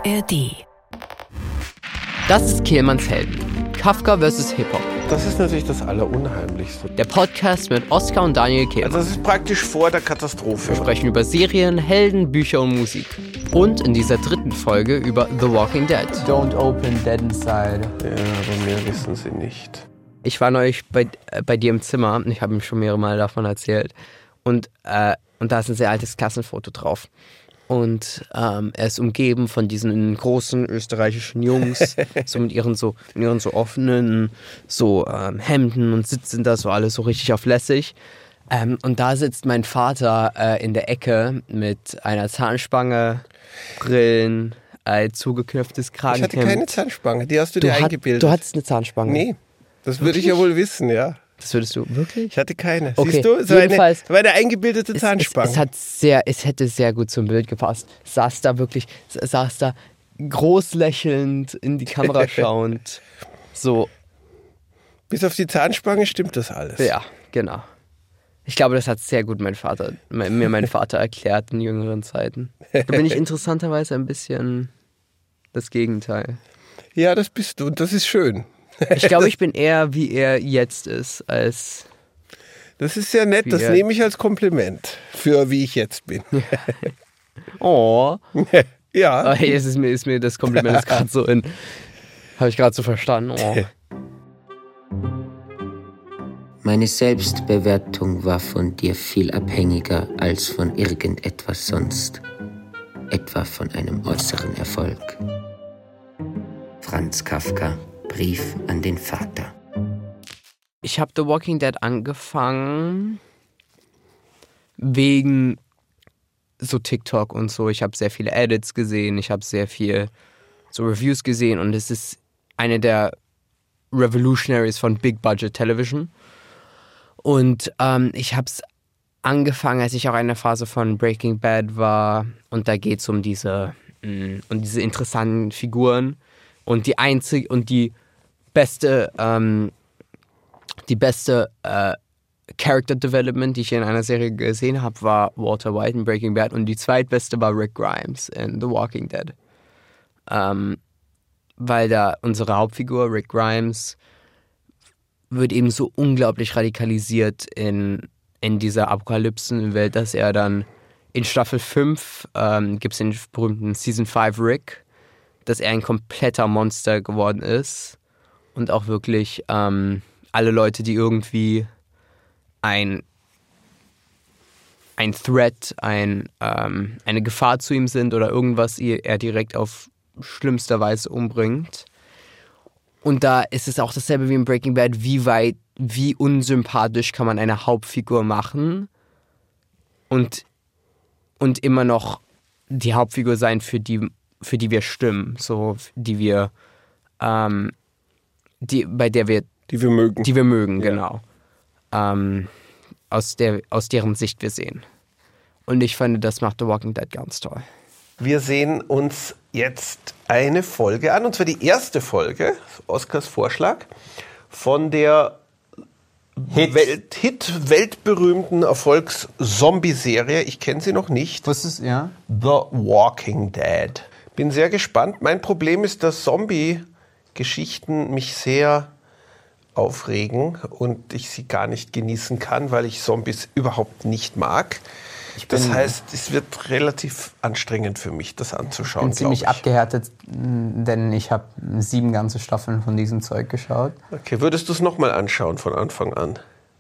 ARD. Das ist Kehlmanns Helden. Kafka vs. Hip-Hop. Das ist natürlich das Allerunheimlichste. Der Podcast mit Oskar und Daniel Kehlmann. Also das ist praktisch vor der Katastrophe. Wir sprechen über Serien, Helden, Bücher und Musik. Und in dieser dritten Folge über The Walking Dead. Don't open Dead Inside. Ja, aber mehr wissen sie nicht. Ich war neulich bei dir im Zimmer. Ich habe ihm schon mehrere Mal davon erzählt. Und da ist ein sehr altes Klassenfoto drauf. Und er ist umgeben von diesen großen österreichischen Jungs, so mit ihren so offenen Hemden und sitzen da so alle so richtig auf lässig. Und da sitzt mein Vater in der Ecke mit einer Zahnspange, Brillen, zugeknöpftes Kragenhemd. Ich hatte keine Zahnspange, die hast du dir eingebildet. Du hattest eine Zahnspange? Nee, das würde ich ja wohl wissen, ja. Das würdest du wirklich? Ich hatte keine. Okay, siehst du? So jedenfalls, eine eingebildete Zahnspange. Es hätte sehr gut zum Bild gepasst. Saß da groß lächelnd, in die Kamera schauend. So. Bis auf die Zahnspange stimmt das alles. Ja, genau. Ich glaube, das hat sehr gut mein Vater erklärt in jüngeren Zeiten. Da bin ich interessanterweise ein bisschen das Gegenteil. Ja, das bist du und das ist schön. Ich glaube, ich bin eher, wie er jetzt ist, als... Das ist sehr nett, das nehme ich als Kompliment für wie ich jetzt bin. Oh. Ja. Hey, ist mir das Kompliment gerade so habe ich gerade so verstanden. Oh. Meine Selbstbewertung war von dir viel abhängiger als von irgendetwas sonst. Etwa von einem äußeren Erfolg. Franz Kafka, Brief an den Vater. Ich habe The Walking Dead angefangen wegen so TikTok und so. Ich habe sehr viele Edits gesehen, ich habe sehr viel so Reviews gesehen und es ist eine der Revolutionaries von Big Budget Television. Und ich habe es angefangen, als ich auch in der Phase von Breaking Bad war und da geht es um diese interessanten Figuren und die beste Character Development, die ich in einer Serie gesehen habe, war Walter White in Breaking Bad und die zweitbeste war Rick Grimes in The Walking Dead. Weil da unsere Hauptfigur, Rick Grimes, wird eben so unglaublich radikalisiert in dieser Apokalypsenwelt, dass er dann in Staffel 5 gibt es den berühmten Season 5 Rick, dass er ein kompletter Monster geworden ist und auch wirklich alle Leute, die irgendwie ein Threat, eine Gefahr zu ihm sind oder irgendwas, er direkt auf schlimmster Weise umbringt. Und da ist es auch dasselbe wie in Breaking Bad, wie unsympathisch kann man eine Hauptfigur machen und immer noch die Hauptfigur sein, für die wir stimmen, so die wir die wir mögen, ja. Genau. Aus deren Sicht wir sehen. Und ich fand, das macht The Walking Dead ganz toll. Wir sehen uns jetzt eine Folge an, und zwar die erste Folge, Oskars Vorschlag, von der weltberühmten Erfolgs-Zombie-Serie. Ich kenne sie noch nicht. Was ist, ja? The Walking Dead. Bin sehr gespannt. Mein Problem ist, dass Zombie-Geschichten mich sehr aufregen und ich sie gar nicht genießen kann, weil ich Zombies überhaupt nicht mag. Das heißt, es wird relativ anstrengend für mich, das anzuschauen. Ich bin ziemlich abgehärtet, denn ich habe 7 ganze Staffeln von diesem Zeug geschaut. Okay, würdest du es nochmal anschauen von Anfang an?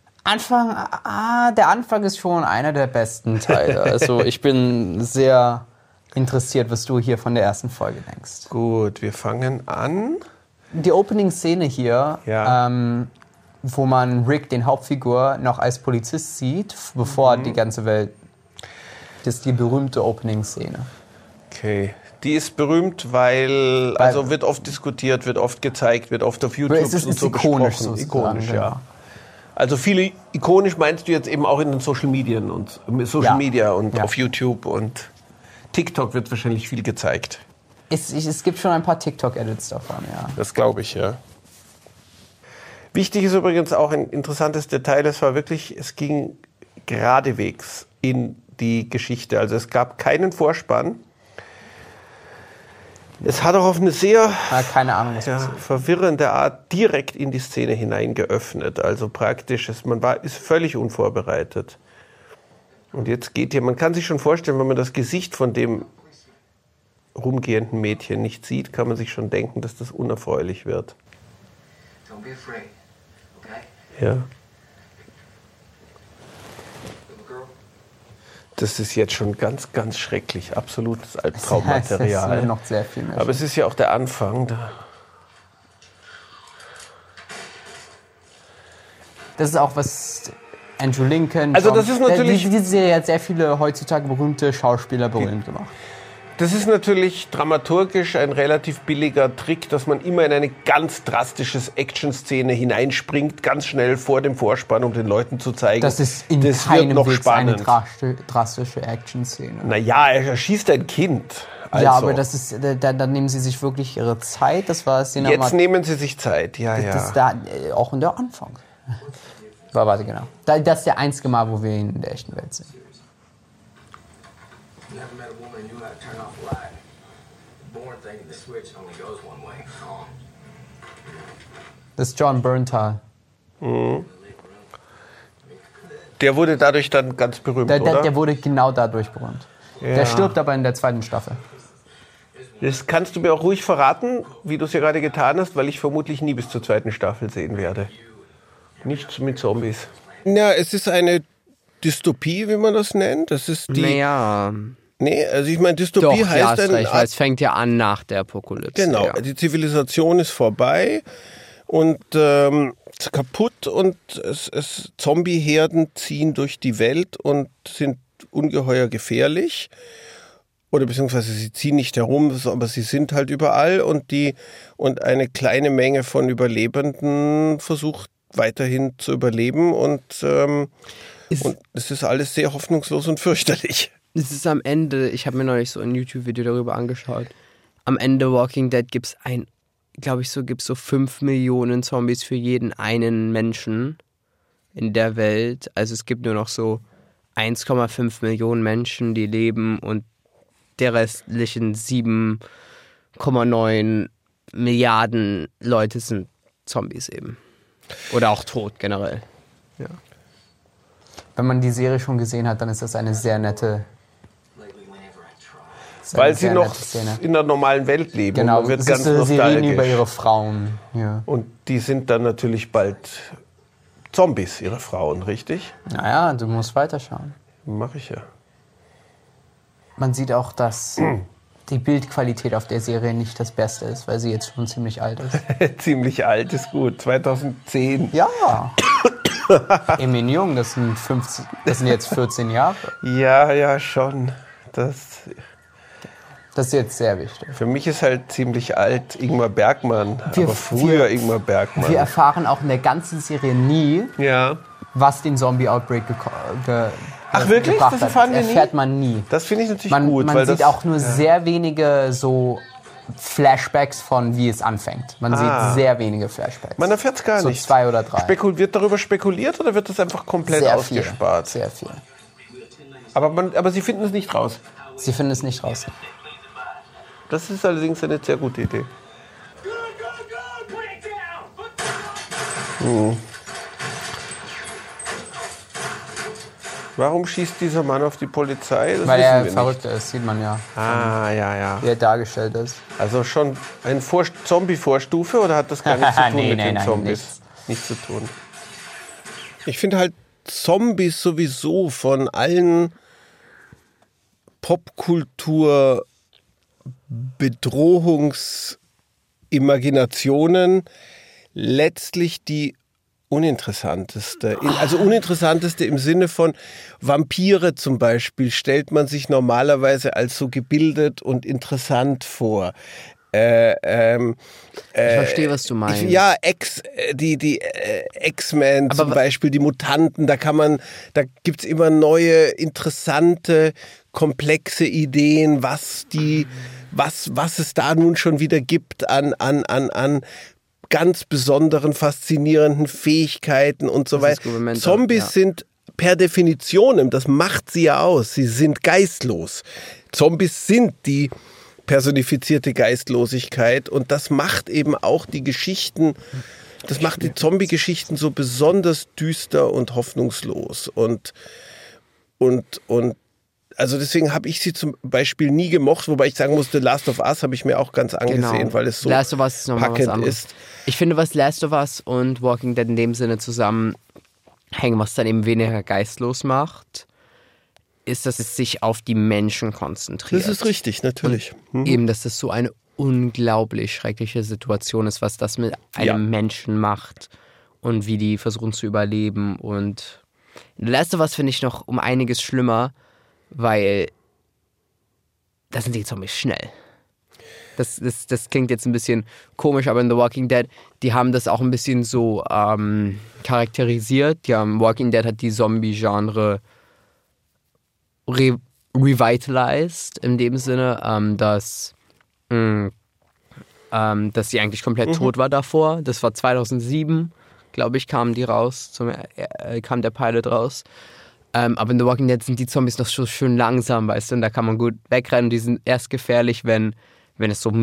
Der Anfang ist schon einer der besten Teile. Also ich bin sehr interessiert, was du hier von der ersten Folge denkst. Gut, wir fangen an. Die Opening-Szene hier, ja. wo man Rick, den Hauptfigur, noch als Polizist sieht, bevor die ganze Welt... Das ist die berühmte Opening-Szene. Okay. Die ist berühmt, weil wird oft diskutiert, wird oft gezeigt, wird oft auf YouTube und so ikonisch besprochen. Ikonisch, ja. Genau. Also viele ikonisch meinst du jetzt eben auch in den Social Media und auf YouTube und TikTok wird wahrscheinlich viel gezeigt. Es gibt schon ein paar TikTok-Edits davon, ja. Das glaube ich, ja. Wichtig ist übrigens auch ein interessantes Detail, es ging geradewegs in die Geschichte. Also es gab keinen Vorspann. Es hat auch auf eine sehr Keine Ahnung, was passiert. verwirrende Art direkt in die Szene hinein geöffnet. Also praktisch, ist völlig unvorbereitet. Und jetzt geht hier, man kann sich schon vorstellen, wenn man das Gesicht von dem rumgehenden Mädchen nicht sieht, kann man sich schon denken, dass das unerfreulich wird. Don't be afraid, okay? Ja. Little girl. Das ist jetzt schon ganz, ganz schrecklich. Absolutes Es ist Albtraummaterial. noch sehr viel mehr. Aber es ist ja auch der Anfang. Das ist auch was Andrew Lincoln. Also das ist natürlich- Diese Serie hat sehr viele heutzutage berühmte Schauspieler berühmt gemacht. Das ist natürlich dramaturgisch ein relativ billiger Trick, dass man immer in eine ganz drastische Action-Szene hineinspringt, ganz schnell vor dem Vorspann, um den Leuten zu zeigen, Das ist in das wird keinem noch Witz eine spannend. drastische Action-Szene. Naja, er erschießt ein Kind. Also, Ja, aber das ist, da nehmen sie sich wirklich ihre Zeit. Das war es jetzt nehmen sie sich Zeit, ja. Das ist da, auch in der Anfang. Warte, genau. Das ist der einzige Mal, wo wir ihn in der echten Welt sehen. Never met a woman who knew how to turn off a light. Born thinking the switch only goes one way. Das ist John Bernthal. Der wurde dadurch dann ganz berühmt, oder? Der wurde genau dadurch berühmt. Ja. Der stirbt aber in der zweiten Staffel. Das kannst du mir auch ruhig verraten, wie du es ja gerade getan hast, weil ich vermutlich nie bis zur zweiten Staffel sehen werde. Nichts mit Zombies. Ja, es ist eine Dystopie, wie man das nennt. Das ist die. Naja, Nee, also ich meine, Dystopie doch, ja, heißt hast eine recht, weil es fängt ja an nach der Apokalypse. Genau, Ja. die Zivilisation ist vorbei und ist kaputt und Zombieherden ziehen durch die Welt und sind ungeheuer gefährlich. Oder beziehungsweise sie ziehen nicht herum, aber sie sind halt überall und eine kleine Menge von Überlebenden versucht weiterhin zu überleben und es ist alles sehr hoffnungslos und fürchterlich. Es ist am Ende, ich habe mir neulich so ein YouTube-Video darüber angeschaut. Am Ende Walking Dead gibt's so 5 Millionen Zombies für jeden einen Menschen in der Welt. Also es gibt nur noch so 1,5 Millionen Menschen, die leben und der restlichen 7,9 Milliarden Leute sind Zombies eben. Oder auch tot generell. Ja. Wenn man die Serie schon gesehen hat, dann ist das eine sehr nette. Weil sie noch in der normalen Welt leben. Genau, und man wird es ganz ist, sie reden nostalgisch. über ihre Frauen. Ja. Und die sind dann natürlich bald Zombies, ihre Frauen, richtig? Naja, du musst weiterschauen. Mache ich ja. Man sieht auch, dass die Bildqualität auf der Serie nicht das Beste ist, weil sie jetzt schon ziemlich alt ist. Ziemlich alt ist gut, 2010. Ja. Emin Jung, das sind jetzt 14 Jahre. Ja, schon. Das ist jetzt sehr wichtig. Für mich ist halt ziemlich alt Ingmar Bergmann, aber früher Ingmar Bergmann. Wir erfahren auch in der ganzen Serie nie, Ja, was den Zombie-Outbreak Ach, wirklich? gebracht Das hat. erfahren wir nie? Erfährt man nie. das finde ich natürlich Man gut. weil sieht das, auch nur sehr wenige so Flashbacks von wie es anfängt. Man sieht sehr wenige Flashbacks. Man erfährt es gar so nicht. 2 oder 3. Wird darüber spekuliert oder wird das einfach komplett Sehr ausgespart? Viel. Sehr viel. Aber sie finden es nicht raus. Sie finden es nicht raus. Das ist allerdings eine sehr gute Idee. Warum schießt dieser Mann auf die Polizei? Das Weil wissen er wir verrückt ist, sieht man ja, nicht. Ja. wie er dargestellt ist. Also schon eine Zombie-Vorstufe oder hat das gar nichts zu tun Nee, mit den nein, Zombies? Nichts zu tun. Ich finde halt Zombies sowieso von allen Popkultur-Bedrohungsimaginationen letztlich die uninteressanteste. Also uninteressanteste im Sinne von Vampire zum Beispiel stellt man sich normalerweise als so gebildet und interessant vor. Ich verstehe, was du meinst. Ja, die X-Men zum Beispiel, die Mutanten, da gibt's immer neue, interessante, komplexe Ideen, was es da nun schon wieder gibt an ganz besonderen, faszinierenden Fähigkeiten und so weiter. Zombies sind per Definition, das macht sie ja aus, sie sind geistlos. Zombies sind die personifizierte Geistlosigkeit und das macht eben auch die Geschichten, das macht die Zombie-Geschichten so besonders düster und hoffnungslos und also deswegen habe ich sie zum Beispiel nie gemocht, wobei ich sagen musste, Last of Us habe ich mir auch ganz angesehen, weil es so Last of Us ist noch mal was packend anderes. ist. Ich finde, was Last of Us und Walking Dead in dem Sinne zusammenhängen, was dann eben weniger geistlos macht, ist, dass es sich auf die Menschen konzentriert. Das ist richtig, natürlich. Eben, dass das so eine unglaublich schreckliche Situation ist, was das mit einem Menschen macht und wie die versuchen zu überleben. Und Last of Us finde ich noch um einiges schlimmer, weil da sind die Zombies schnell. Das klingt jetzt ein bisschen komisch, aber in The Walking Dead, die haben das auch ein bisschen so charakterisiert. Walking Dead hat die Zombie-Genre revitalized, in dem Sinne, dass sie eigentlich komplett tot war davor. Das war 2007, glaube ich, kam der Pilot raus. Aber in The Walking Dead sind die Zombies noch so schön langsam, weißt du, und da kann man gut wegrennen. Die sind erst gefährlich, wenn es so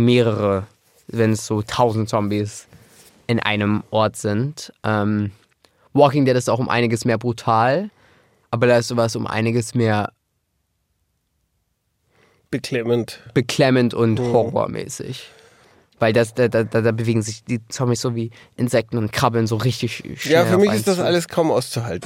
1000 Zombies in einem Ort sind. Walking Dead ist auch um einiges mehr brutal, aber da ist sowas um einiges mehr beklemmend und horrormäßig. Weil da bewegen sich die Zombies so wie Insekten und krabbeln so richtig schnell. Ja, für mich ist das alles kaum auszuhalten.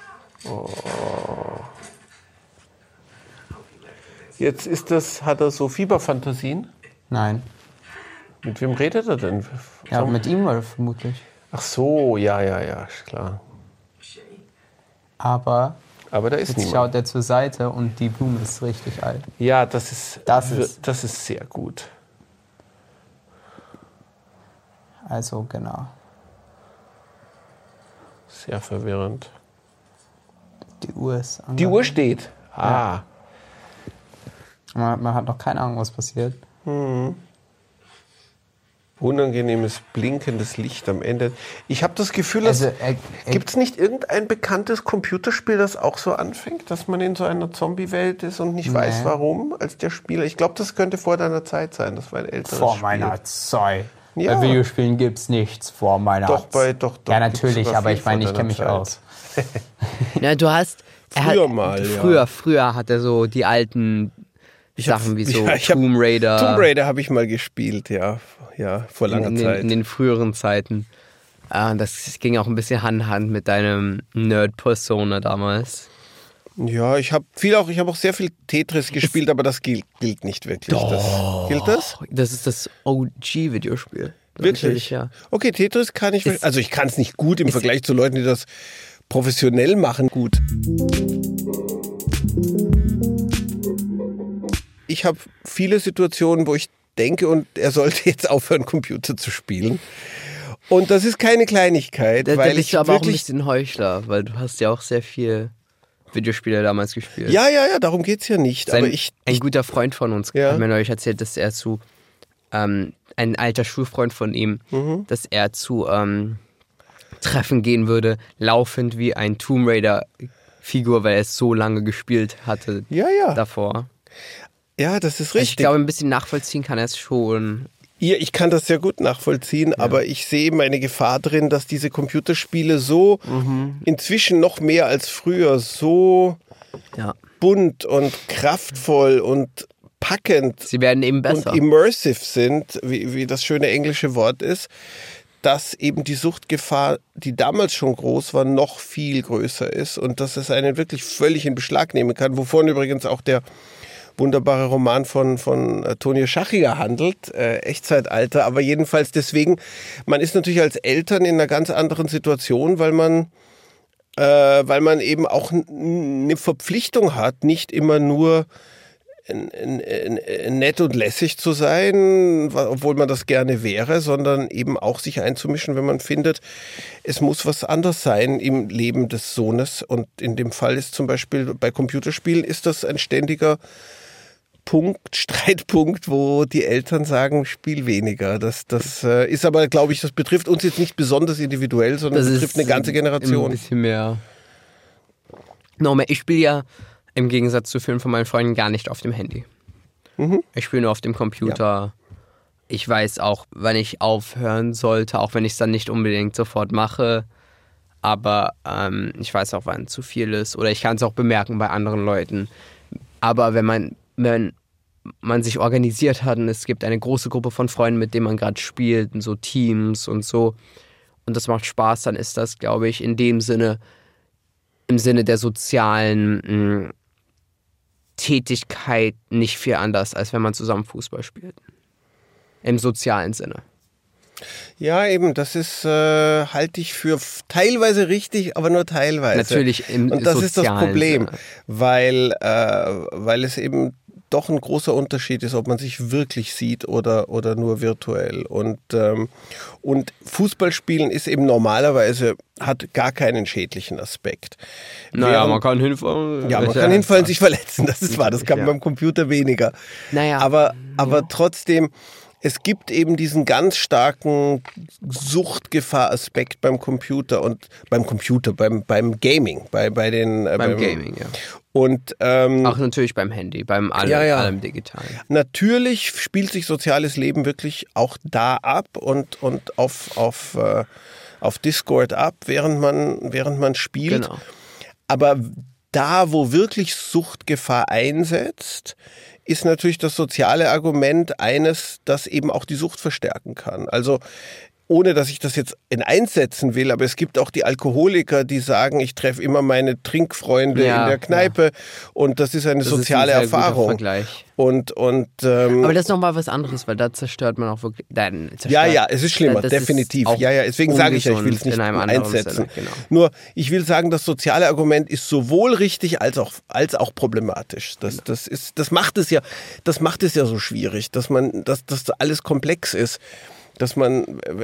Jetzt hat er so Fieberfantasien. Nein. Mit wem redet er denn? Ja, mit ihm wohl vermutlich. Ach so, ja, ist klar. Aber da ist jetzt niemand. schaut er zur Seite und die Blume ist richtig alt. Ja, das ist sehr gut. Also genau. Sehr verwirrend. Die Uhr ist Die Uhr steht. Ah. Man hat noch keine Ahnung, was passiert. Unangenehmes, blinkendes Licht am Ende. Ich habe das Gefühl, dass gibt es nicht irgendein bekanntes Computerspiel, das auch so anfängt, dass man in so einer Zombie-Welt ist und nicht weiß, warum, als der Spieler. Ich glaube, das könnte vor deiner Zeit sein. Das war ein älteres Vor Spiel. meiner Zeit. Ja. Bei Videospielen gibt's nichts vor meiner Zeit. Doch. Ja, gibt's natürlich, sogar aber viel ich meine, vor ich kenne mich deiner aus. Ja, Früher hat er so die alten Sachen wie so Tomb Raider. Tomb Raider habe ich mal gespielt, ja, vor langer Zeit. In den früheren Zeiten. Das ging auch ein bisschen Hand in Hand mit deinem Nerd-Persona damals. Ja, ich habe auch sehr viel Tetris gespielt, aber das gilt nicht wirklich. Gilt das? Das ist das OG-Videospiel. Wirklich? Ja. Okay, Tetris kann ich, also ich kann es nicht gut im Vergleich zu Leuten, die das professionell machen, gut. Ich habe viele Situationen, wo ich denke, und er sollte jetzt aufhören, Computer zu spielen. Und das ist keine Kleinigkeit, Da weil bist ich du aber auch ein wirklich... bisschen Heuchler, weil du hast ja auch sehr viel Videospiele damals gespielt. Ja, darum geht's ja nicht. Aber ein guter Freund von uns hat mir neulich erzählt, dass er ein alter Schulfreund von ihm, dass er zu Treffen gehen würde, laufend wie ein Tomb Raider Figur, weil er es so lange gespielt hatte davor. Ja, das ist Also richtig. ich glaube, ein bisschen nachvollziehen kann er es schon. Ja, ich kann das sehr gut nachvollziehen, aber ich sehe meine Gefahr drin, dass diese Computerspiele so inzwischen noch mehr als früher so bunt und kraftvoll und packend Sie werden eben besser. und immersive sind, wie das schöne englische Wort ist, dass eben die Suchtgefahr, die damals schon groß war, noch viel größer ist und dass es einen wirklich völlig in Beschlag nehmen kann, wovon übrigens auch der wunderbare Roman von Tonio Schachiger handelt, Echtzeitalter, aber jedenfalls deswegen, man ist natürlich als Eltern in einer ganz anderen Situation, weil man eben auch eine Verpflichtung hat, nicht immer nur nett und lässig zu sein, obwohl man das gerne wäre, sondern eben auch sich einzumischen, wenn man findet, es muss was anderes sein im Leben des Sohnes. Und in dem Fall ist zum Beispiel bei Computerspielen ist das ein ständiger Streitpunkt, wo die Eltern sagen, spiel weniger. Das ist aber, glaube ich, das betrifft uns jetzt nicht besonders individuell, sondern das betrifft eine ganze Generation. Ein bisschen mehr. Ich spiele ja im Gegensatz zu vielen von meinen Freunden gar nicht auf dem Handy. Ich spiele nur auf dem Computer. Ich weiß auch, wann ich aufhören sollte, auch wenn ich es dann nicht unbedingt sofort mache. Aber ich weiß auch, wann zu viel ist. Oder ich kann es auch bemerken bei anderen Leuten. Aber wenn man sich organisiert hat und es gibt eine große Gruppe von Freunden, mit denen man gerade spielt, und so Teams und so, und das macht Spaß, dann ist das, glaube ich, im Sinne der sozialen Tätigkeit nicht viel anders, als wenn man zusammen Fußball spielt. Im sozialen Sinne. Ja, eben, das ist, halte ich für teilweise richtig, aber nur teilweise. Natürlich im Und das ist das sozialen Problem, Sinne. weil es eben doch ein großer Unterschied ist, ob man sich wirklich sieht oder nur virtuell. Und Fußballspielen ist eben normalerweise, hat gar keinen schädlichen Aspekt. Naja, man kann hinfallen. Ja, man kann hinfallen, sich verletzen, das ist wahr, das kann man beim Computer weniger. Naja. Aber trotzdem, es gibt eben diesen ganz starken Suchtgefahr-Aspekt beim Computer und beim Gaming, beim Gaming, ja. Und auch natürlich beim Handy, beim allem Digitalen. Natürlich spielt sich soziales Leben wirklich auch da ab und auf Discord ab, während man spielt. Genau. Aber da, wo wirklich Suchtgefahr einsetzt, ist natürlich das soziale Argument eines, das eben auch die Sucht verstärken kann. Also ohne, dass ich das jetzt in eins setzen will, aber es gibt auch die Alkoholiker, die sagen, ich treffe immer meine Trinkfreunde in der Kneipe und das ist eine soziale Erfahrung. Vergleich. Und aber das ist nochmal was anderes, weil da zerstört man auch wirklich. Es ist schlimmer, definitiv. Deswegen sage ich ja, ich will es nicht in eins setzen. Sinne, genau. Nur, ich will sagen, das soziale Argument ist sowohl richtig als auch problematisch. Das macht es ja so schwierig, dass alles komplex ist. Dass man,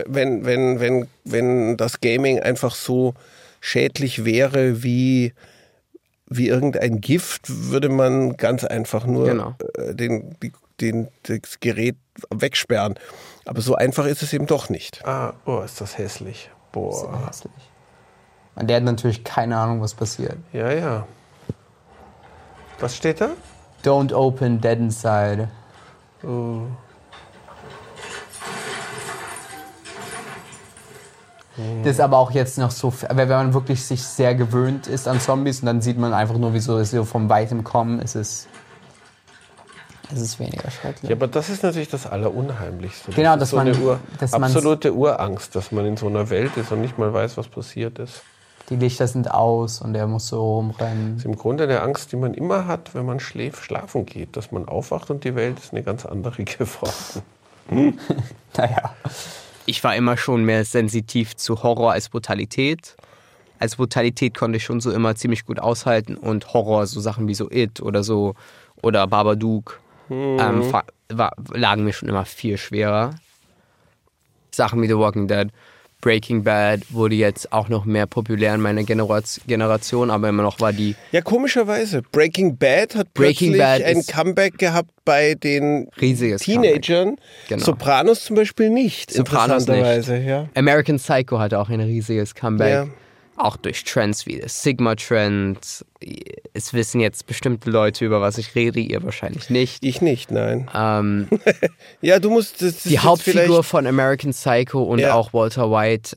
wenn das Gaming einfach so schädlich wäre wie irgendein Gift, würde man ganz einfach nur das Gerät wegsperren. Aber so einfach ist es eben doch nicht. Ist das hässlich. Boah. Sehr hässlich. Und der hat natürlich keine Ahnung, was passiert. Ja. Was steht da? Don't open Dead Inside. Oh. Das ist aber auch jetzt noch so, wenn man wirklich sich sehr gewöhnt ist an Zombies und dann sieht man einfach nur, wie sie so vom Weitem kommen, ist es weniger schrecklich. Ja, aber das ist natürlich das Allerunheimlichste. Genau, das ist eine absolute Urangst, dass man in so einer Welt ist und nicht mal weiß, was passiert ist. Die Lichter sind aus und er muss so rumrennen. Das ist im Grunde eine Angst, die man immer hat, wenn man schlafen geht, dass man aufwacht und die Welt ist eine ganz andere geworden. Naja. Ich war immer schon mehr sensitiv zu Horror als Brutalität. Als Brutalität konnte ich schon so immer ziemlich gut aushalten und Horror, so Sachen wie so It oder Babadook, lagen mir schon immer viel schwerer. Sachen wie The Walking Dead, Breaking Bad wurde jetzt auch noch mehr populär in meiner Generation, aber immer noch war die... Ja, komischerweise. Breaking Bad hat plötzlich ein Comeback gehabt bei den Teenagern. Genau. Sopranos zum Beispiel nicht, interessanterweise. Nicht. Ja. American Psycho hatte auch ein riesiges Comeback. Ja. Auch durch Trends wie das Sigma-Trend. Es wissen jetzt bestimmte Leute, über was ich rede, ihr wahrscheinlich nicht. Ich nicht, nein. Ja, du musst... die Hauptfigur von American Psycho und auch Walter White,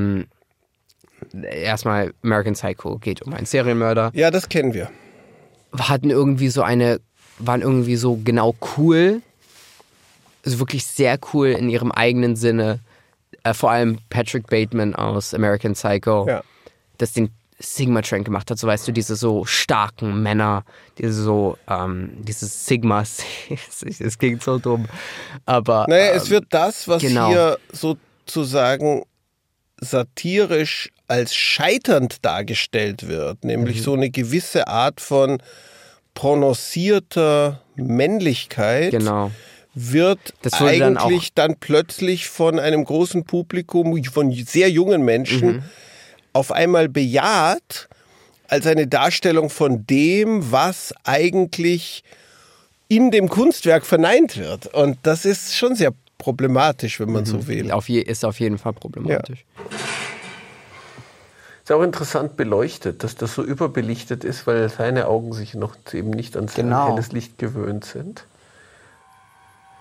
erstmal American Psycho geht um einen Serienmörder. Ja, das kennen wir. Waren irgendwie so genau cool, also wirklich sehr cool in ihrem eigenen Sinne. Vor allem Patrick Bateman aus American Psycho, das den Sigma-Trend gemacht hat. So, weißt du, diese so starken Männer, dieses Sigmas. Es klingt so dumm. Aber naja, es wird das, was hier sozusagen satirisch als scheiternd dargestellt wird, nämlich so eine gewisse Art von prononcierter Männlichkeit. Genau. Wird eigentlich dann plötzlich von einem großen Publikum, von sehr jungen Menschen, auf einmal bejaht als eine Darstellung von dem, was eigentlich in dem Kunstwerk verneint wird. Und das ist schon sehr problematisch, wenn man so will. Ist auf jeden Fall problematisch. Ja. Ist auch interessant beleuchtet, dass das so überbelichtet ist, weil seine Augen sich noch eben nicht an helles Licht gewöhnt sind.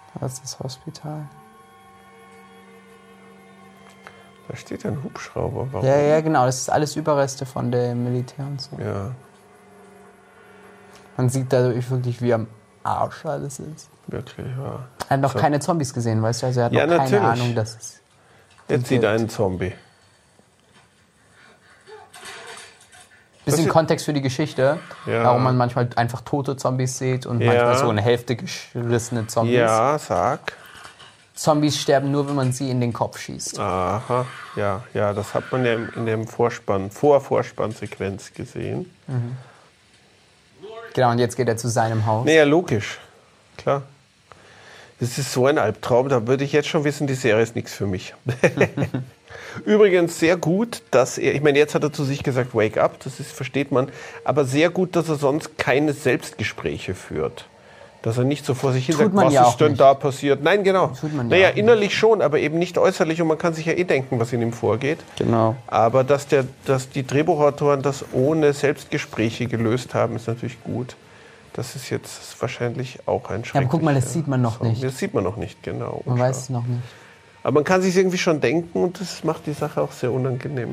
Das ist das Hospital. Da steht ein Hubschrauber. Warum? Ja, genau. Das ist alles Überreste von dem Militär und so. Ja, Man sieht dadurch wirklich, wie am Arsch alles ist. wirklich, ja. Er hat noch keine Zombies gesehen, weißt du? Also er hat Ja, noch keine natürlich. Ahnung, dass es... Jetzt sieht er einen Zombie. Bisschen Das- Kontext für die Geschichte, Ja. warum man manchmal einfach tote Zombies sieht und Ja. manchmal so eine Hälfte gerissene Zombies. Ja, sag. Zombies sterben nur, wenn man sie in den Kopf schießt. Aha, ja, das hat man ja in dem Vorspannsequenz gesehen. Genau, und jetzt geht er zu seinem Haus. Naja, logisch, klar. Das ist so ein Albtraum, da würde ich jetzt schon wissen, die Serie ist nichts für mich. Übrigens sehr gut, dass er, ich meine, jetzt hat er zu sich gesagt, wake up, das ist, versteht man, aber sehr gut, dass er sonst keine Selbstgespräche führt. Dass er nicht so vor sich hin Tut sagt, man was ja ist auch denn nicht. da passiert. Nein, genau. Tut man ja Naja, auch nicht. innerlich schon, aber eben nicht äußerlich und man kann sich ja denken, was in ihm vorgeht. Genau. Aber dass die Drehbuchautoren das ohne Selbstgespräche gelöst haben, ist natürlich gut. Das ist jetzt wahrscheinlich auch ein Schreck. Ja, aber guck mal, das sieht man noch nicht. Das sieht man noch nicht, genau. Man weiß es noch nicht. Aber man kann sich irgendwie schon denken und das macht die Sache auch sehr unangenehm.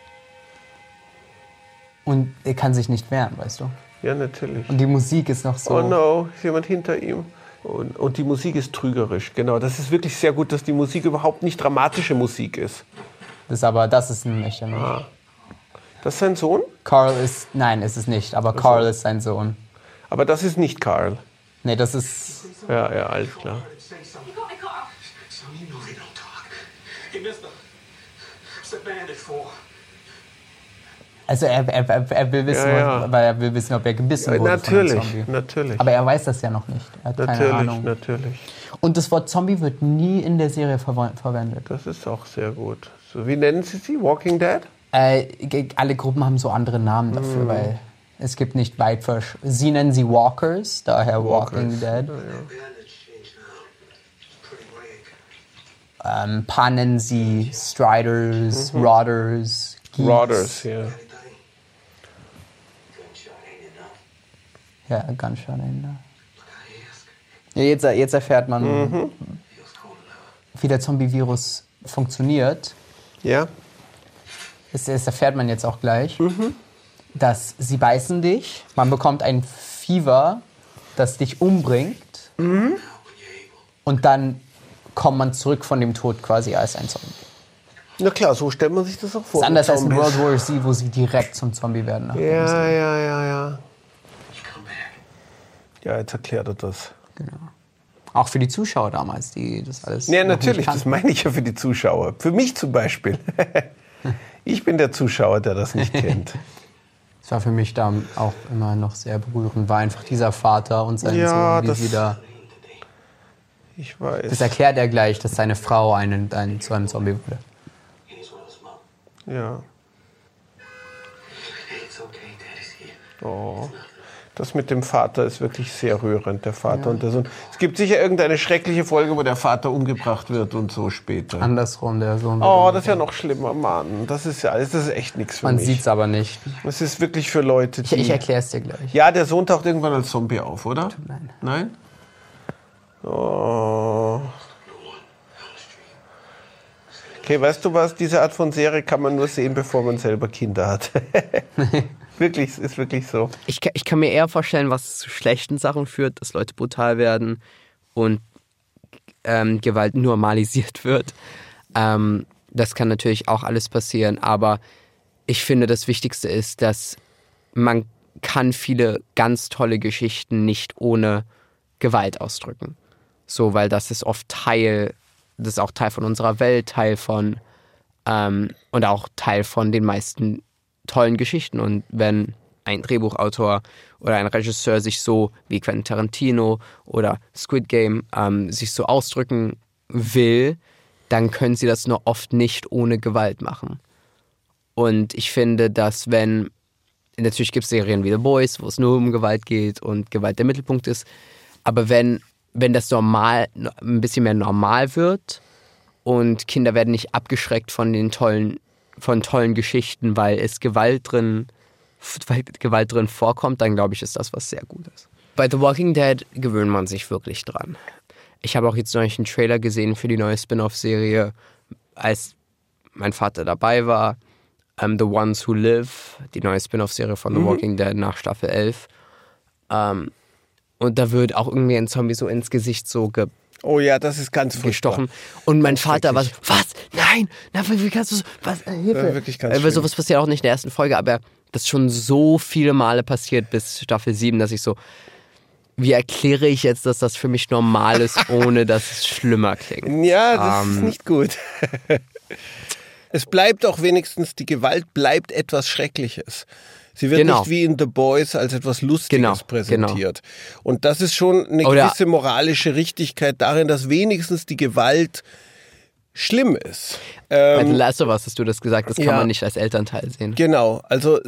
Und er kann sich nicht wehren, weißt du? Ja, natürlich. Und die Musik ist noch so... Oh no, ist jemand hinter ihm. Und die Musik ist trügerisch, genau. Das ist wirklich sehr gut, dass die Musik überhaupt nicht dramatische Musik ist. Das ist ein echter Mensch. Das ist sein Sohn? Carl ist... Nein, ist es nicht. Aber Carl ist sein Sohn. Aber das ist nicht Carl. Nee, das ist... Ja, alles klar. Say something. You got my car. Son, you know they don't talk. Hey, mister. What's the bandage for? Also er will wissen, Ja. weil er will wissen, ob er gebissen wurde von einem Zombie. Natürlich. Aber er weiß das ja noch nicht. Er hat keine Ahnung. Natürlich. Und das Wort Zombie wird nie in der Serie verwendet. Das ist auch sehr gut. So, wie nennen Sie sie? Walking Dead? Alle Gruppen haben so andere Namen dafür, weil es gibt nicht weit Sie nennen sie Walkers, daher Walking Dead. Bandage changed now. It's pretty weak. Ein paar nennen sie Striders, Rodders, Geeks. Rodders, ja. Anything? Gunshot ain't enough. Ja, Gunshot Ende. I ask. Ja, jetzt erfährt man, Feels cold enough. wie der Zombie-Virus funktioniert. Ja? Das erfährt man jetzt auch gleich. Dass sie beißen dich, man bekommt ein Fieber, das dich umbringt. Und dann kommt man zurück von dem Tod quasi als ein Zombie. Na klar, so stellt man sich das auch vor. Das ist anders als in Zombies. World War Z, wo sie direkt zum Zombie werden. Ja. You come back. Ja, jetzt erklärt er das. Auch für die Zuschauer damals, die das alles. Ja, noch nicht natürlich, das kannten. meine ich ja für die Zuschauer. Für mich zum Beispiel. Ich bin der Zuschauer, der das nicht kennt. Das war für mich da auch immer noch sehr berührend, war einfach dieser Vater und sein Ja, Sohn, wie das- sie da. Ich weiß. Das erklärt er gleich, dass seine Frau zu einem Zombie wurde. Here's what his mom. Ja. It's okay, Daddy's here. Oh. Das mit dem Vater ist wirklich sehr rührend, der Vater und der Sohn. Es gibt sicher irgendeine schreckliche Folge, wo der Vater umgebracht wird und so später. Andersrum, der Sohn. Oh, das ist ja noch schlimmer, Mann. Das ist ja alles, das ist echt nichts für Man mich. sieht es aber nicht. Das ist wirklich für Leute, die... Ich erkläre es dir gleich. Ja, der Sohn taucht irgendwann als Zombie auf, oder? Nein. Nein? Oh. Okay, weißt du was? Diese Art von Serie kann man nur sehen, bevor man selber Kinder hat. Wirklich, es ist wirklich so. Ich kann mir eher vorstellen, was zu schlechten Sachen führt, dass Leute brutal werden und Gewalt normalisiert wird. Das kann natürlich auch alles passieren, aber ich finde, das Wichtigste ist, dass man kann viele ganz tolle Geschichten nicht ohne Gewalt ausdrücken. So, weil das ist oft das ist auch Teil von unserer Welt, Teil von und auch Teil von den meisten tollen Geschichten. Und wenn ein Drehbuchautor oder ein Regisseur sich so wie Quentin Tarantino oder Squid Game sich so ausdrücken will, dann können sie das nur oft nicht ohne Gewalt machen. Und ich finde, dass natürlich gibt es Serien wie The Boys, wo es nur um Gewalt geht und Gewalt der Mittelpunkt ist, aber wenn das ein bisschen mehr normal wird und Kinder werden nicht abgeschreckt von tollen Geschichten, weil Gewalt drin vorkommt, dann glaube ich, ist das was sehr Gutes. Bei The Walking Dead gewöhnt man sich wirklich dran. ich habe auch jetzt neulich einen Trailer gesehen für die neue Spin-off-Serie, als mein Vater dabei war. The Ones Who Live, die neue Spin-off-Serie von The Walking Dead nach Staffel 11. Und da wird auch irgendwie ein Zombie so ins Gesicht so Oh ja, das ist ganz gestochen. Und mein Vater war so, was? Nein, wie kannst du so, was? Hilfe. Wirklich ganz Weil schlimm. sowas passiert auch nicht in der ersten Folge, aber das ist schon so viele Male passiert bis Staffel 7, dass ich so, wie erkläre ich jetzt, dass das für mich normal ist, ohne dass es schlimmer klingt? Ja, das ist nicht gut. Es bleibt auch wenigstens, die Gewalt bleibt etwas Schreckliches. Sie wird nicht wie in The Boys als etwas Lustiges präsentiert. Und das ist schon eine gewisse moralische Richtigkeit darin, dass wenigstens die Gewalt schlimm ist. Bei The Last of Us hast du das gesagt, das kann man nicht als Elternteil sehen. Genau, also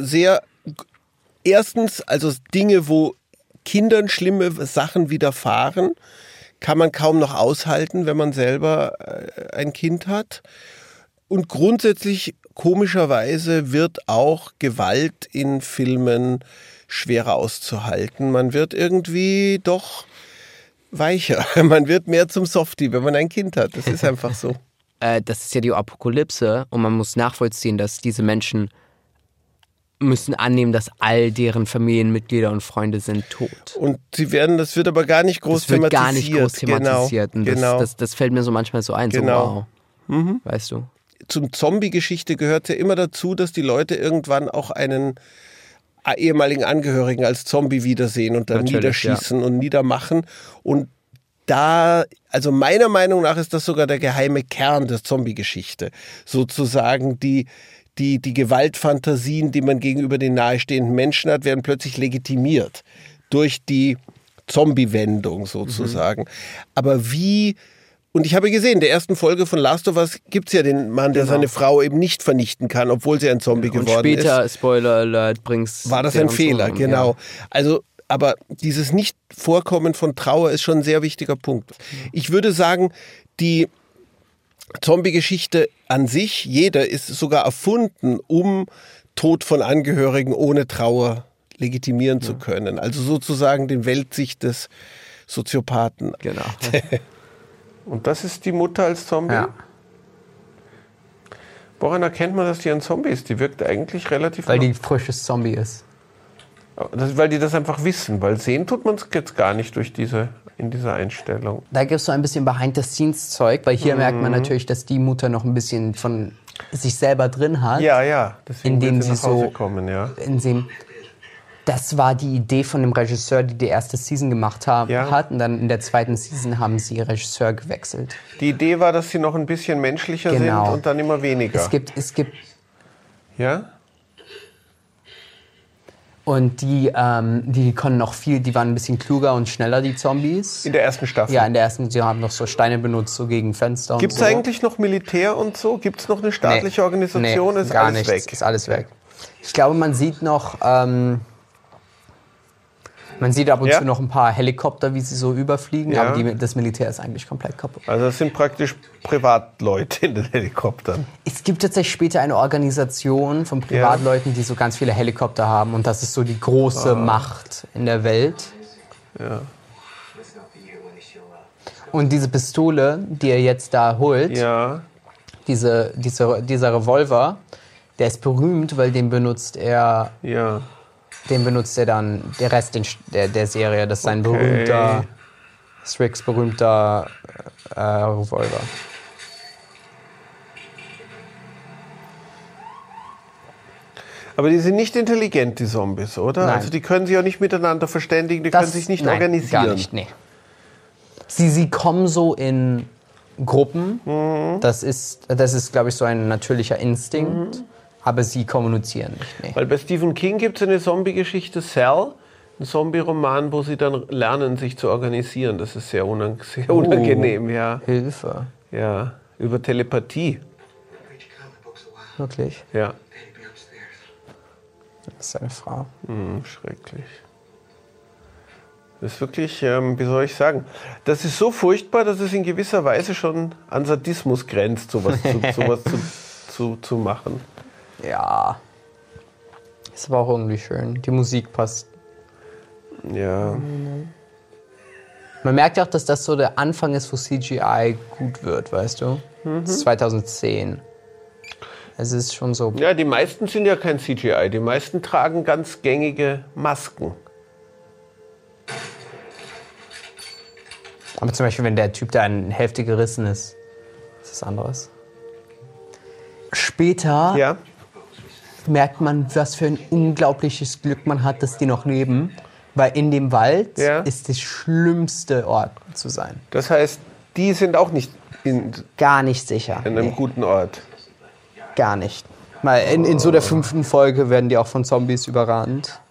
erstens, also Dinge, wo Kindern schlimme Sachen widerfahren, kann man kaum noch aushalten, wenn man selber ein Kind hat. Und grundsätzlich, komischerweise, wird auch Gewalt in Filmen schwerer auszuhalten. Man wird irgendwie doch weicher. Man wird mehr zum Softie, wenn man ein Kind hat. Das ist einfach so. Das ist ja die Apokalypse und man muss nachvollziehen, dass diese Menschen müssen annehmen, dass all deren Familienmitglieder und Freunde sind tot. Und das wird aber gar nicht groß thematisiert. Das wird gar nicht groß thematisiert. Genau. Und das fällt mir so manchmal so ein. Genau. So, wow. Weißt du? Zum Zombie-Geschichte gehört ja immer dazu, dass die Leute irgendwann auch einen ehemaligen Angehörigen als Zombie wiedersehen und dann niederschießen und niedermachen. Und da, also meiner Meinung nach ist das sogar der geheime Kern der Zombie-Geschichte. Sozusagen die Gewaltfantasien, die man gegenüber den nahestehenden Menschen hat, werden plötzlich legitimiert durch die Zombie-Wendung sozusagen. Aber wie... Und ich habe gesehen, in der ersten Folge von Last of Us gibt es ja den Mann, der seine Frau eben nicht vernichten kann, obwohl sie ein Zombie geworden ist. Und später, Spoiler Alert, war das ein Fehler, genau. Also, aber dieses Nicht-Vorkommen von Trauer ist schon ein sehr wichtiger Punkt. Ich würde sagen, die Zombie-Geschichte an sich, jeder ist sogar erfunden, um Tod von Angehörigen ohne Trauer legitimieren zu können. Also sozusagen den Weltsicht des Soziopathen. Genau. Und das ist die Mutter als Zombie? Ja. Woran erkennt man, dass die ein Zombie ist? Die wirkt eigentlich relativ... Weil die frisches Zombie ist. Weil die das einfach wissen. Weil sehen tut man es jetzt gar nicht in dieser Einstellung. Da gibt es so ein bisschen Behind-the-Scenes-Zeug, weil hier merkt man natürlich, dass die Mutter noch ein bisschen von sich selber drin hat. Ja. Deswegen indem will sie sie nach Hause so kommen, ja. Das war die Idee von dem Regisseur, die erste Season gemacht hat. Und dann in der zweiten Season haben sie Regisseur gewechselt. Die Idee war, dass sie noch ein bisschen menschlicher sind und dann immer weniger. Es gibt ja? Und die konnten noch viel, die waren ein bisschen kluger und schneller, die Zombies. In der ersten Staffel? Ja, in der ersten, sie haben noch so Steine benutzt, so gegen Fenster und so. Gibt es eigentlich noch Militär und so? Gibt es noch eine staatliche Organisation? Nee, ist gar alles nichts, weg? ist alles weg. Ich glaube, man sieht noch, man sieht ab und zu noch ein paar Helikopter, wie sie so überfliegen, aber das Militär ist eigentlich komplett kaputt. Also das sind praktisch Privatleute in den Helikoptern. Es gibt tatsächlich später eine Organisation von Privatleuten, die so ganz viele Helikopter haben und das ist so die große Macht in der Welt. Ja. Und diese Pistole, die er jetzt da holt, dieser Revolver, der ist berühmt, weil den benutzt er... Ja. Den benutzt er dann, der Rest der Serie. Das ist sein berühmter, Strix berühmter Revolver. Aber die sind nicht intelligent, die Zombies, oder? Nein. Also die können sich auch nicht miteinander verständigen, die können sich nicht organisieren. Gar nicht, nee. Sie kommen so in Gruppen. Das ist, glaube ich, so ein natürlicher Instinkt. Aber sie kommunizieren nicht. Nee. Weil bei Stephen King gibt es eine Zombie-Geschichte, Cell, ein Zombie-Roman, wo sie dann lernen, sich zu organisieren. Das ist sehr unangenehm, ja. Hilfe. Ja, über Telepathie. Wirklich? Ja. Das ist eine Frau. Schrecklich. Das ist wirklich, wie soll ich sagen, das ist so furchtbar, dass es in gewisser Weise schon an Sadismus grenzt, sowas zu machen. Ja. Ist aber auch irgendwie schön. Die Musik passt. Ja. Man merkt ja auch, dass das so der Anfang ist, wo CGI gut wird, weißt du? Das ist 2010. Es ist schon so. Ja, die meisten sind ja kein CGI. Die meisten tragen ganz gängige Masken. Aber zum Beispiel, wenn der Typ da in Hälfte gerissen ist, ist das anderes. Später Ja. merkt man, was für ein unglaubliches Glück man hat, dass die noch leben. Weil in dem Wald Ja. ist der schlimmste Ort zu sein. Das heißt, die sind auch nicht in Gar nicht sicher. einem Nee, guten Ort. gar nicht. Mal in so der 5. Folge werden die auch von Zombies überrannt.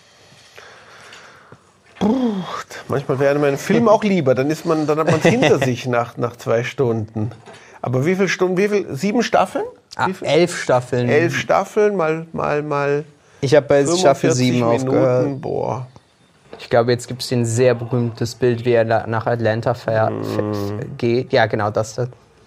Manchmal wäre mir ein Film auch lieber. Dann hat man es hinter sich nach 2 Stunden. Aber wie viele Stunden? 7 Staffeln? Wie viel? 11 Staffeln. 11 Staffeln mal Ich habe bei 45 Staffel 7 Minuten. aufgehört. Boah. Ich glaube, jetzt gibt es ein sehr berühmtes Bild, wie er nach Atlanta geht. Ja, genau das.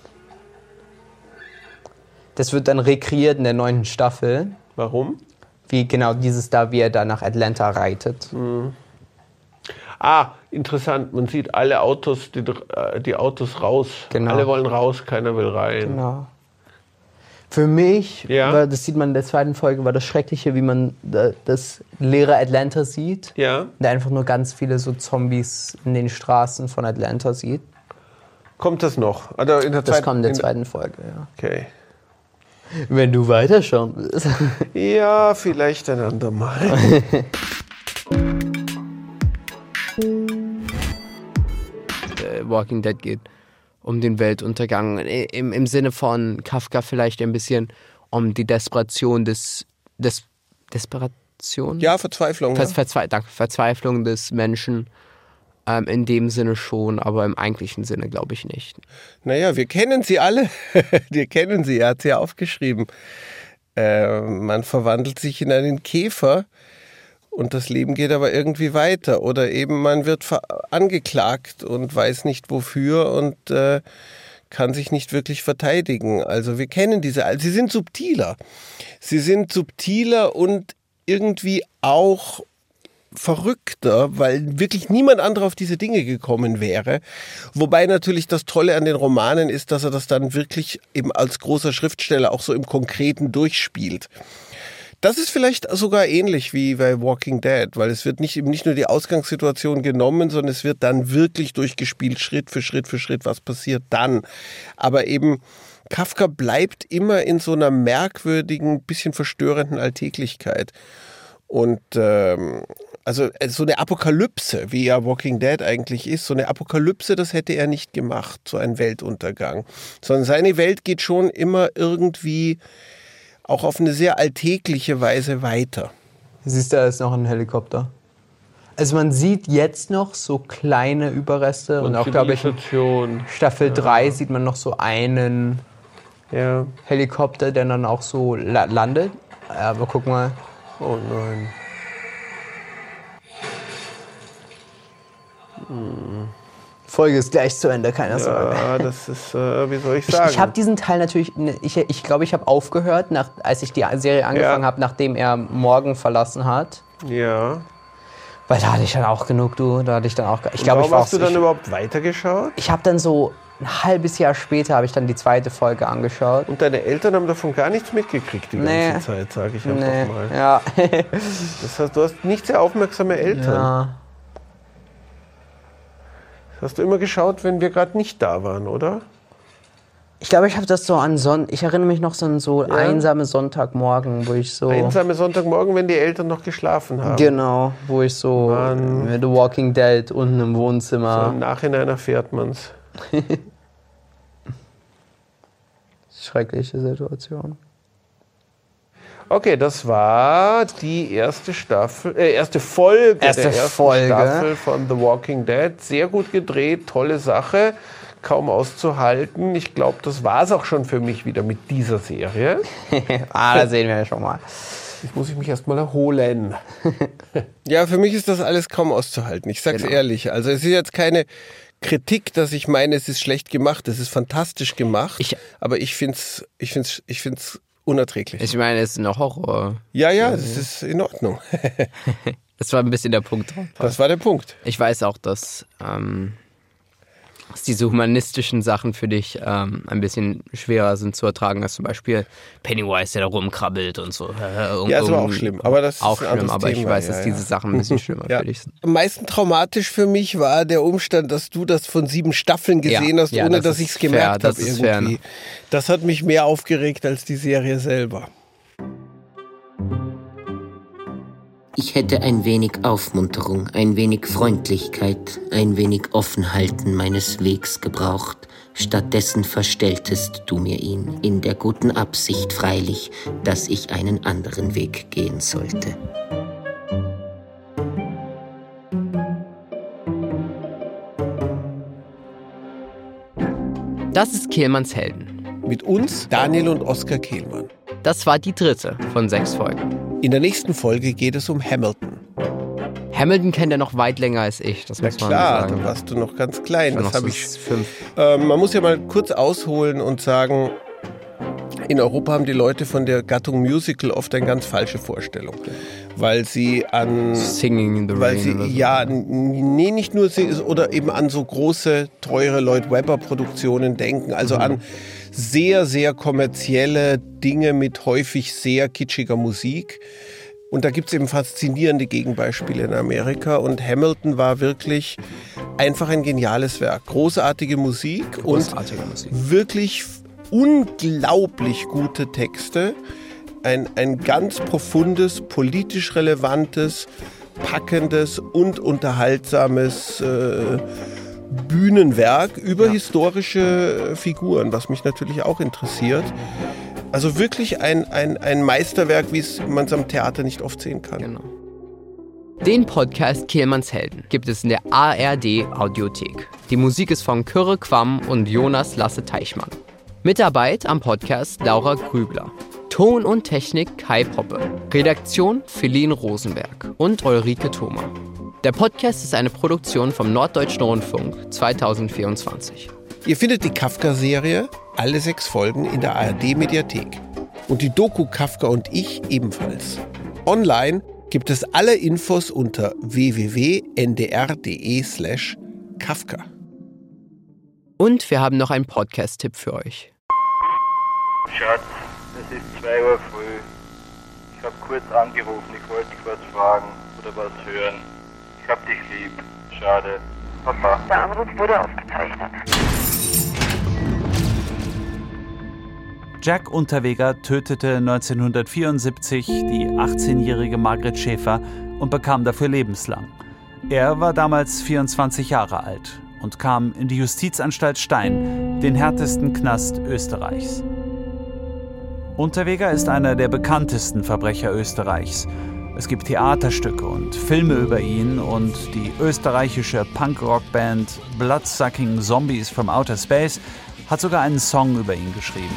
Das wird dann rekreiert in der 9. Staffel. Warum? Wie genau dieses da, wie er da nach Atlanta reitet. Ah, interessant. Man sieht alle Autos, die Autos raus. Genau. Alle wollen raus, keiner will rein. Genau. Für mich, Ja. das sieht man in der 2. Folge, war das Schreckliche, wie man das leere Atlanta sieht. Ja. Der einfach nur ganz viele so Zombies in den Straßen von Atlanta sieht. Kommt das noch? Also in der Das zweiten, kommt in der 2. Folge, ja. Okay. Wenn du weiterschauen willst. Ja, vielleicht ein andermal. Walking Dead geht um den Weltuntergang. Im Sinne von Kafka vielleicht ein bisschen um die Desperation Desperation? Ja, Verzweiflung. Ja. Verzweiflung des Menschen. In dem Sinne schon, aber im eigentlichen Sinne glaube ich nicht. Naja, wir kennen sie alle. Wir kennen sie, er hat sie ja aufgeschrieben. Man verwandelt sich in einen Käfer und das Leben geht aber irgendwie weiter. Oder eben man wird angeklagt und weiß nicht wofür und kann sich nicht wirklich verteidigen. Also wir kennen sie sind subtiler. Sie sind subtiler und irgendwie auch verrückter, weil wirklich niemand anderer auf diese Dinge gekommen wäre. Wobei natürlich das Tolle an den Romanen ist, dass er das dann wirklich eben als großer Schriftsteller auch so im Konkreten durchspielt. Das ist vielleicht sogar ähnlich wie bei Walking Dead, weil es wird nicht nur die Ausgangssituation genommen, sondern es wird dann wirklich durchgespielt, Schritt für Schritt, was passiert dann. Aber eben Kafka bleibt immer in so einer merkwürdigen, bisschen verstörenden Alltäglichkeit. Und also so eine Apokalypse, wie ja Walking Dead eigentlich ist, so eine Apokalypse, das hätte er nicht gemacht, so ein Weltuntergang. Sondern seine Welt geht schon immer irgendwie auch auf eine sehr alltägliche Weise weiter. Siehst du, da ist noch ein Helikopter. Also man sieht jetzt noch so kleine Überreste und auch, glaube ich, in Staffel 3 sieht man noch so einen Helikopter, der dann auch so landet. Aber guck mal. Oh nein. Folge ist gleich zu Ende, keine Sorge. Ja, das ist, wie soll ich sagen? Ich habe diesen Teil natürlich, ich glaube, ich habe aufgehört, als ich die Serie angefangen habe, nachdem er Morgan verlassen hat. Ja. Weil da hatte ich dann auch genug, da hatte ich dann auch, Warum hast du dann überhaupt weitergeschaut? Ich habe dann so ein halbes Jahr später habe ich dann die 2. Folge angeschaut. Und deine Eltern haben davon gar nichts mitgekriegt die ganze Zeit, sage ich einfach mal. Ja. Das heißt, du hast nicht sehr aufmerksame Eltern. Ja. Das hast du immer geschaut, wenn wir gerade nicht da waren, oder? Ich glaube, ich habe das so an ich erinnere mich noch so an so einsame Sonntagmorgen, wo ich so... Einsame Sonntagmorgen, wenn die Eltern noch geschlafen haben. Genau, wo ich so mit The Walking Dead unten im Wohnzimmer... So, im Nachhinein erfährt man's. Schreckliche Situation. Okay, das war die erste Folge der ersten Staffel von The Walking Dead. Sehr gut gedreht, tolle Sache, kaum auszuhalten. Ich glaube, das war es auch schon für mich wieder mit dieser Serie. Da sehen wir ja schon mal. Jetzt muss ich mich erst mal erholen. Ja, für mich ist das alles kaum auszuhalten. Ich sag's ehrlich. Also es ist jetzt keine Kritik, dass ich meine, es ist schlecht gemacht. Es ist fantastisch gemacht. Aber ich find's unerträglich. Ich meine, es ist ein Horror. Ja, es ist in Ordnung. Das war ein bisschen der Punkt drauf. Das war der Punkt. Ich weiß auch, dass diese humanistischen Sachen für dich ein bisschen schwerer sind zu ertragen, als zum Beispiel Pennywise, der da rumkrabbelt und so. Ja, das war auch schlimm. Aber das auch ist ein schlimm, aber Thema. ich weiß, dass diese Sachen ein bisschen schlimmer für dich sind. Am meisten traumatisch für mich war der Umstand, dass du das von 7 Staffeln gesehen hast, ohne dass ich es gemerkt habe irgendwie. Das hat mich mehr aufgeregt als die Serie selber. Ich hätte ein wenig Aufmunterung, ein wenig Freundlichkeit, ein wenig Offenhalten meines Wegs gebraucht. Stattdessen verstelltest du mir ihn, in der guten Absicht freilich, dass ich einen anderen Weg gehen sollte. Das ist Kehlmanns Helden. Mit uns, Daniel und Oskar Kehlmann. Das war die 3. von 6 Folgen. In der nächsten Folge geht es um Hamilton. Hamilton kennt er noch weit länger als ich, das muss man sagen. Da warst du noch ganz klein. Das habe ich 5. Man muss ja mal kurz ausholen und sagen, in Europa haben die Leute von der Gattung Musical oft eine ganz falsche Vorstellung. Weil sie an Singing in the Rain nicht nur oder eben an so große, teure Lloyd Webber-Produktionen denken, also an sehr, sehr kommerzielle Dinge mit häufig sehr kitschiger Musik. Und da gibt es eben faszinierende Gegenbeispiele in Amerika. Und Hamilton war wirklich einfach ein geniales Werk. Großartige Musik und wirklich unglaublich gute Texte. Ein ganz profundes, politisch relevantes, packendes und unterhaltsames Bühnenwerk über historische Figuren, was mich natürlich auch interessiert. Also wirklich ein Meisterwerk, wie man es am Theater nicht oft sehen kann. Genau. Den Podcast Kehlmanns Helden gibt es in der ARD Audiothek. Die Musik ist von Kyrre Quam und Jonas Lasse Teichmann. Mitarbeit am Podcast Laura Grübler. Ton und Technik Kai Poppe. Redaktion Feline Rosenberg und Ulrike Thoma. Der Podcast ist eine Produktion vom Norddeutschen Rundfunk 2024. Ihr findet die Kafka-Serie, alle 6 Folgen, in der ARD-Mediathek. Und die Doku Kafka und ich ebenfalls. Online gibt es alle Infos unter www.ndr.de/Kafka. Und wir haben noch einen Podcast-Tipp für euch. Schatz, es ist 2 Uhr früh. Ich habe kurz angerufen, ich wollte dich was fragen oder was hören. Ich hab dich lieb. Schade. Papa. Der Anruf wurde aufgezeichnet. Jack Unterweger tötete 1974 die 18-jährige Margret Schäfer und bekam dafür lebenslang. Er war damals 24 Jahre alt und kam in die Justizanstalt Stein, den härtesten Knast Österreichs. Unterweger ist einer der bekanntesten Verbrecher Österreichs. Es gibt Theaterstücke und Filme über ihn und die österreichische Punk-Rock-Band Bloodsucking Zombies from Outer Space hat sogar einen Song über ihn geschrieben.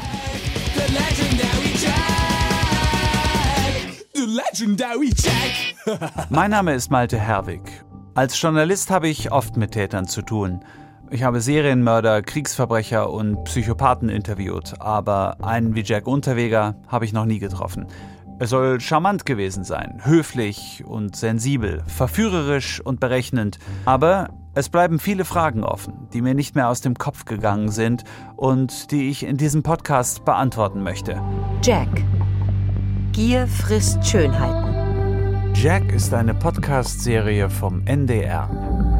The legendary Jack. Mein Name ist Malte Herwig. Als Journalist habe ich oft mit Tätern zu tun. Ich habe Serienmörder, Kriegsverbrecher und Psychopathen interviewt, aber einen wie Jack Unterweger habe ich noch nie getroffen. Er soll charmant gewesen sein, höflich und sensibel, verführerisch und berechnend. Aber es bleiben viele Fragen offen, die mir nicht mehr aus dem Kopf gegangen sind und die ich in diesem Podcast beantworten möchte. Jack. Gier frisst Schönheiten. Jack ist eine Podcast-Serie vom NDR.